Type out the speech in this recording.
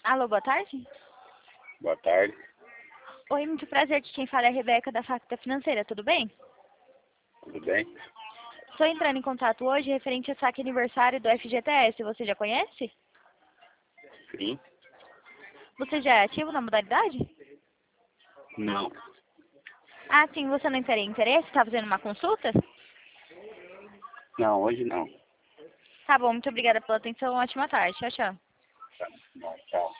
Alô, boa tarde? Boa tarde. Oi, muito prazer. Aqui quem fala é a Rebeca da Facta Financeira, tudo bem? Tudo bem? Estou entrando em contato hoje referente ao saque aniversário do FGTS. Você já conhece? Sim? Você já é ativo na modalidade? Não. Ah, sim. Você não teria interesse? Está fazendo uma consulta? Não, hoje não. Tá bom, muito obrigada pela atenção. Ótima tarde. Tchau, tchau. Tá bom, tchau.